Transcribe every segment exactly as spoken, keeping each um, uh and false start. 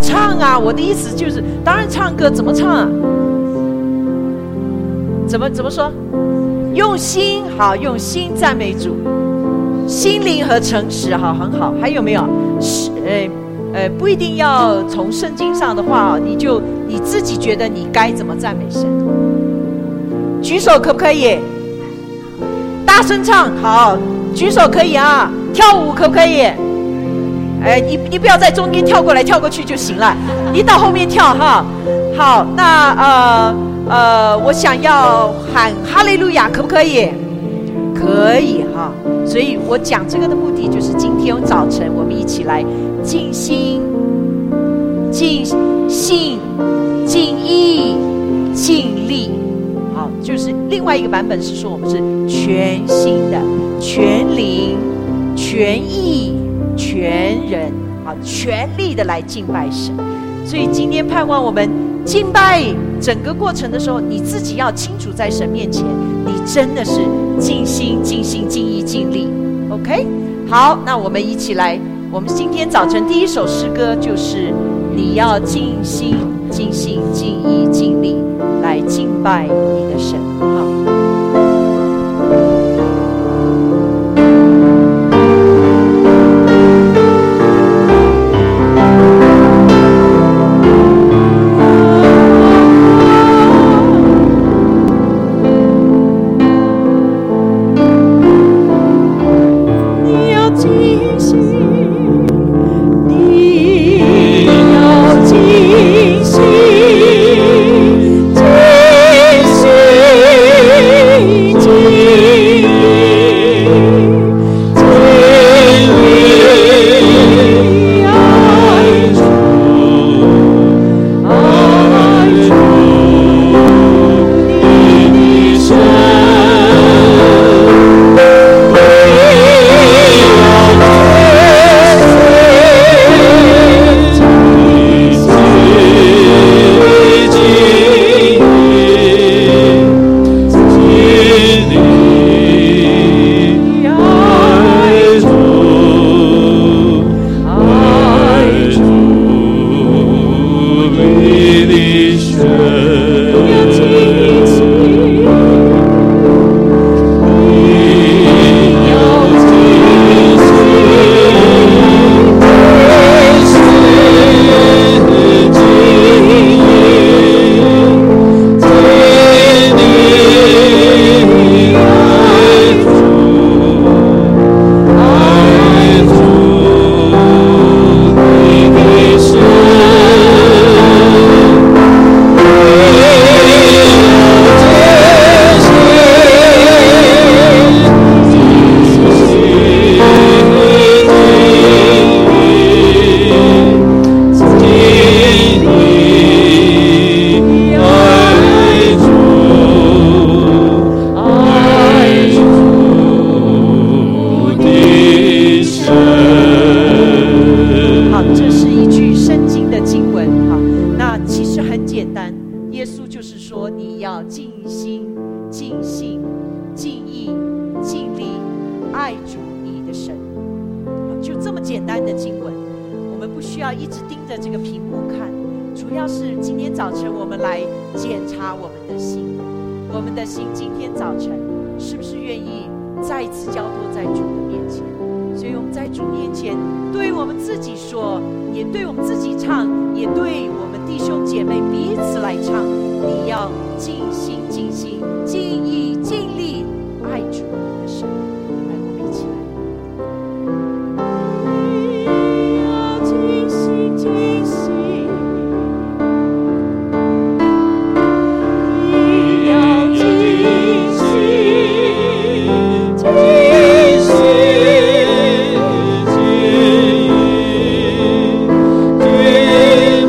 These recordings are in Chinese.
唱啊，我的意思就是，当然唱歌怎么唱啊？怎么怎么说？用心，好，用心赞美主，心灵和诚实，好，很好。还有没有？是，呃呃，不一定要从圣经上的话，你就你自己觉得你该怎么赞美神？举手可不可以？大声唱，好，举手可以啊。跳舞可不可以？哎，你你不要在中间跳过来跳过去就行了，你到后面跳哈。好，那呃呃，我想要喊哈利路亚，可不可以？可以哈。所以我讲这个的目的就是今天早晨我们一起来尽心、尽性、尽意、尽力。好，就是另外一个版本是说我们是全心的、全灵、全意、全人，好，全力的来敬拜神。所以今天盼望我们敬拜整个过程的时候，你自己要清楚，在神面前，你真的是尽心、尽心、尽意、尽力。OK， 好，那我们一起来，我们今天早晨第一首诗歌就是你要尽心、尽心、尽意、尽力来敬拜你的神。好。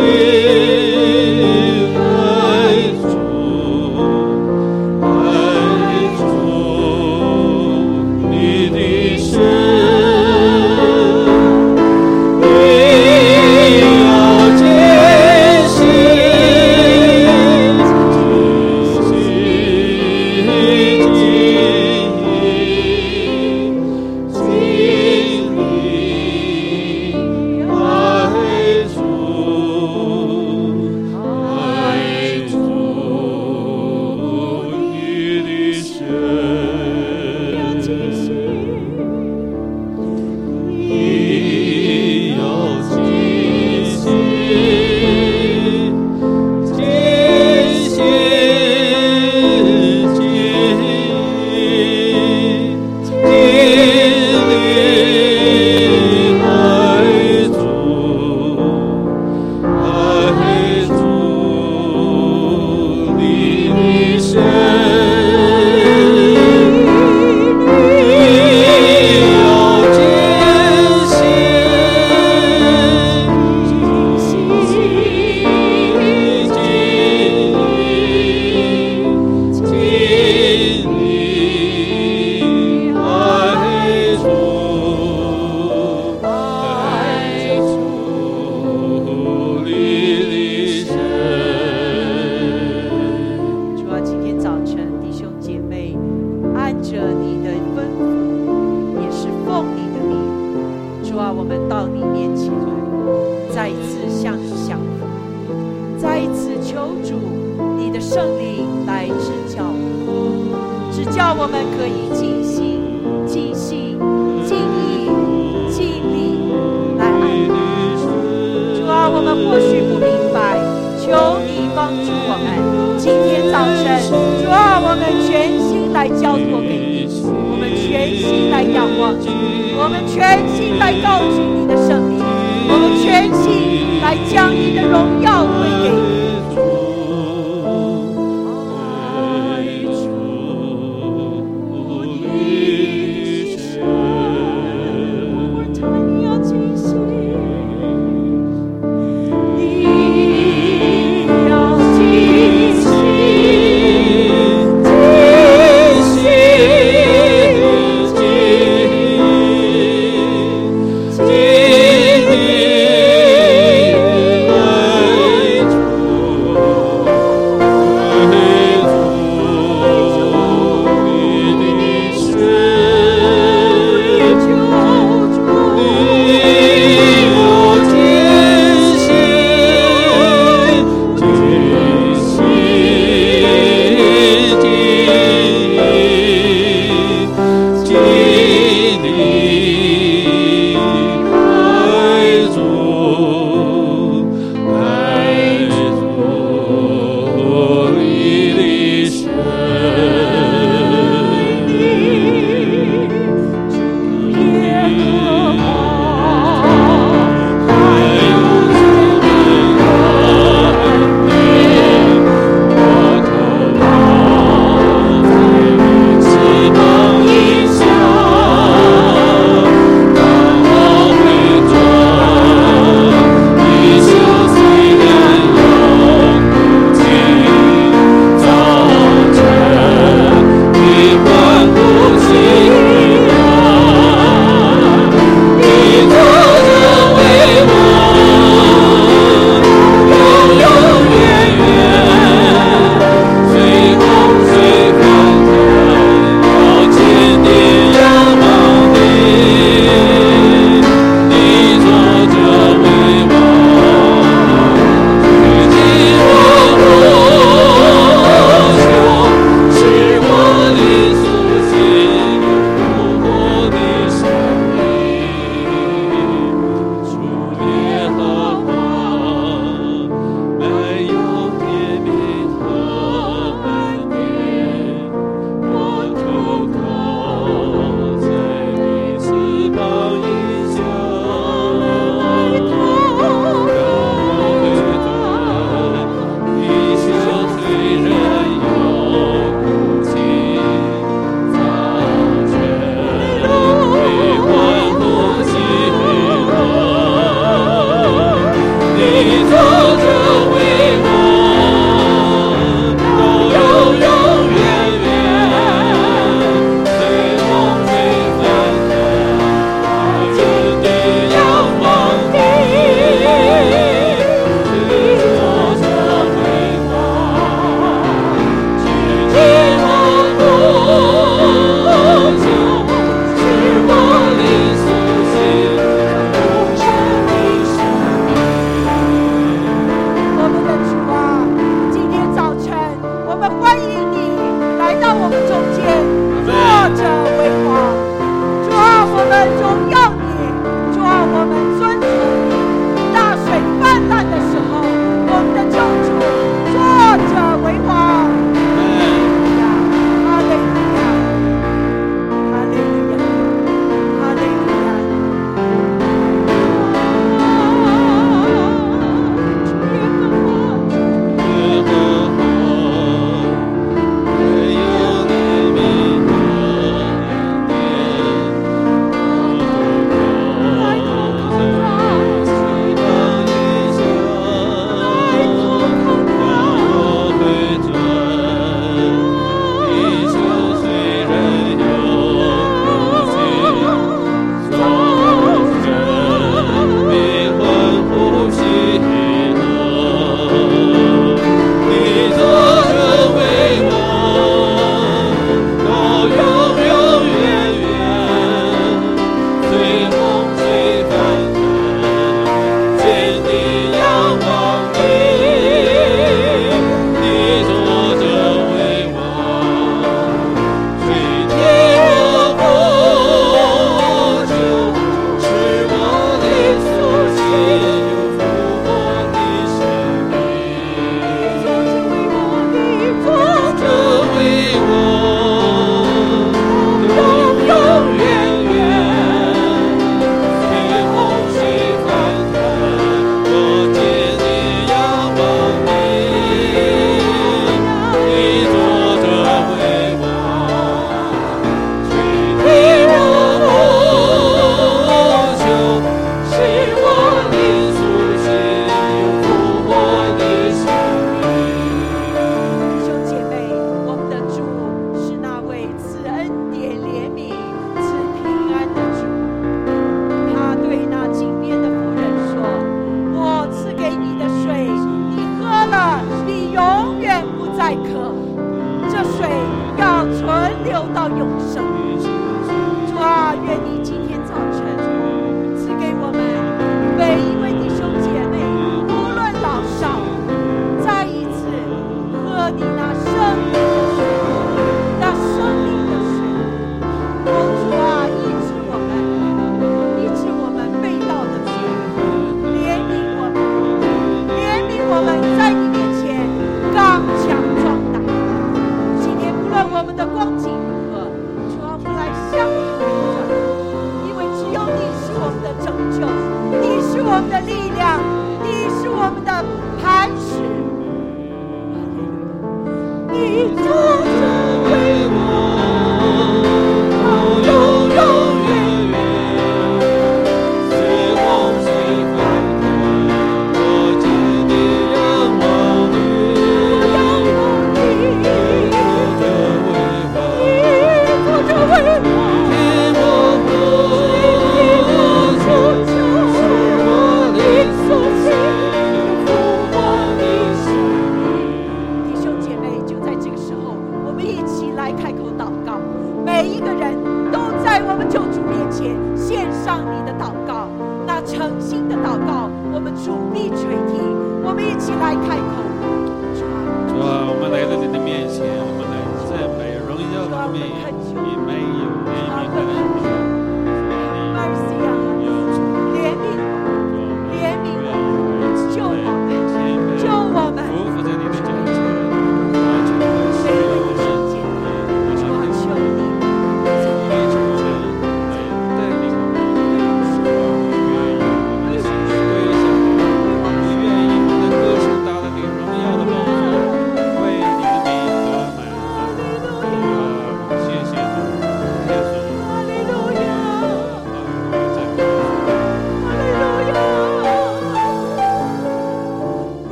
爱向你降服。再一次求主你的圣灵来指教我，指教我们可以尽心尽性尽意尽力来爱你。主啊，我们或许不明白，求你帮助我们。今天早晨，主啊，我们全心来交托给你，我们全心来仰望你，我们全心来高举你的圣名，我们全心来将你的荣耀归给你。主啊，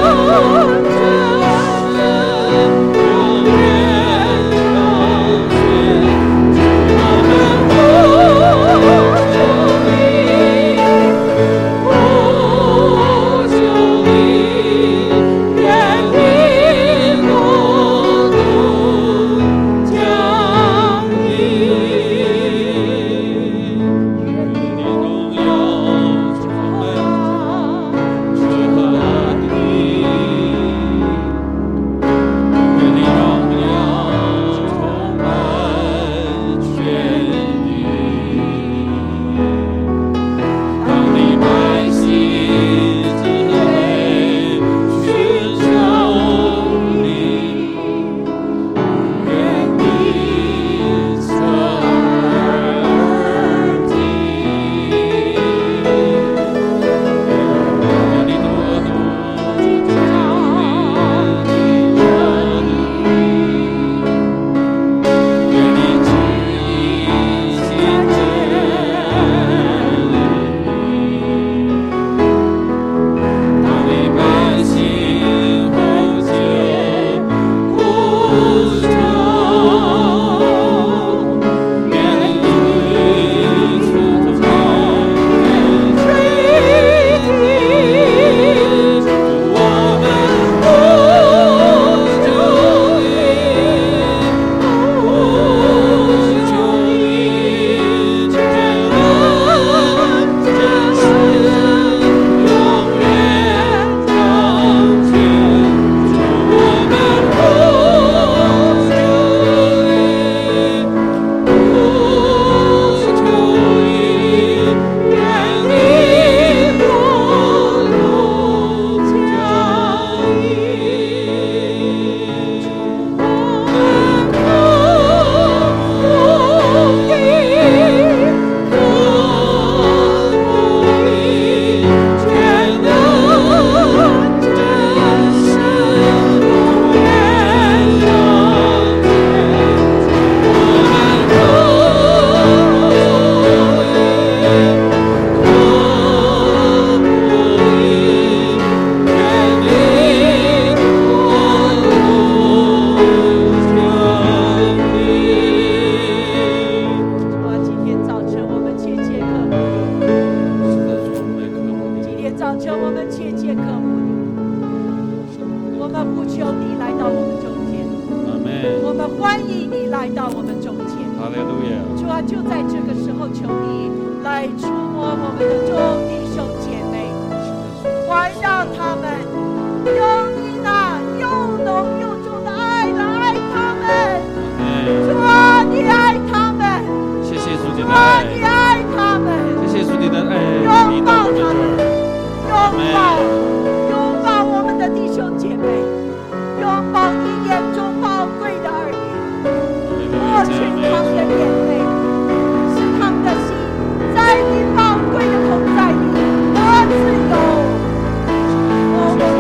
在你宝贵的同在里得自由。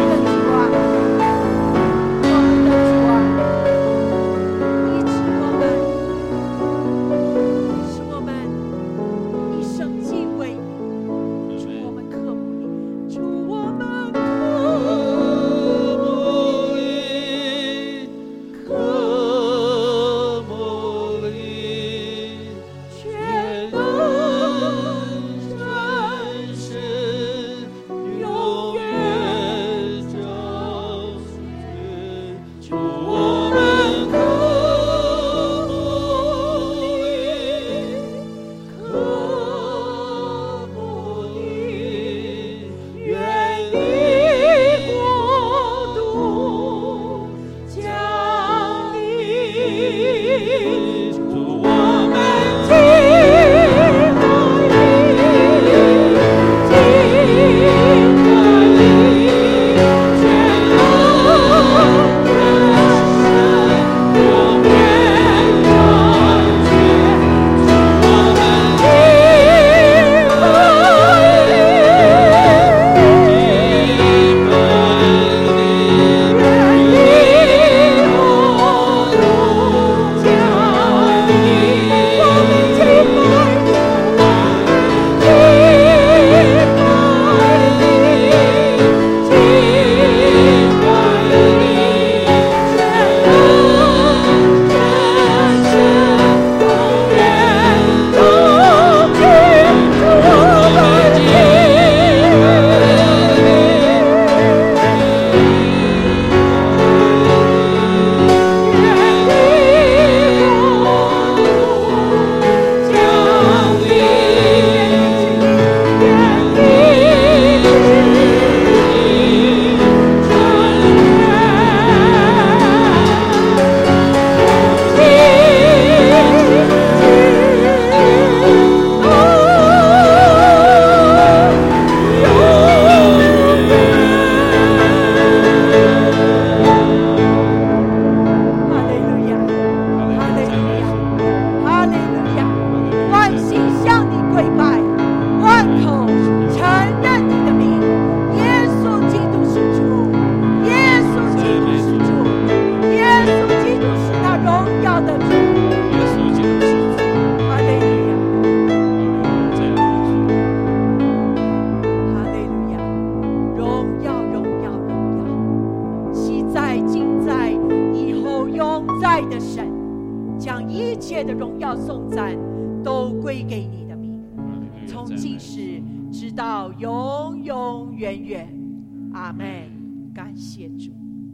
爱的神，将一切的荣耀颂赞都归给你的名，从今时直到永永远远。阿们。感谢主。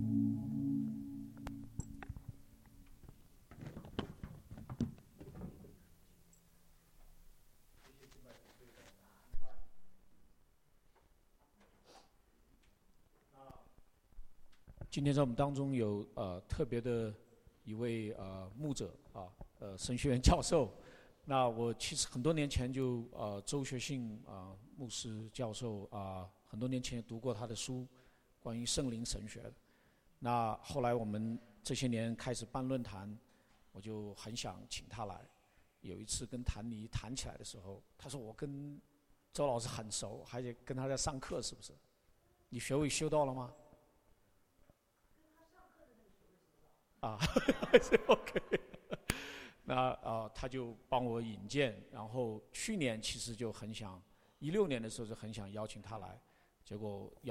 今天在我们当中有呃特别的一位呃牧者啊，呃神学院教授。那我其实很多年前就呃周学信啊、呃、牧师教授啊、呃，很多年前也读过他的书，关于圣灵神学的。那后来我们这些年开始办论坛，我就很想请他来。有一次跟谭尼谈起来的时候，他说我跟周老师很熟，还得跟他在上课，是不是？你学位修到了吗？啊，还是 OK。那啊、呃，他就帮我引荐，然后去年其实就很想，一六年的时候就很想邀请他来，结果邀。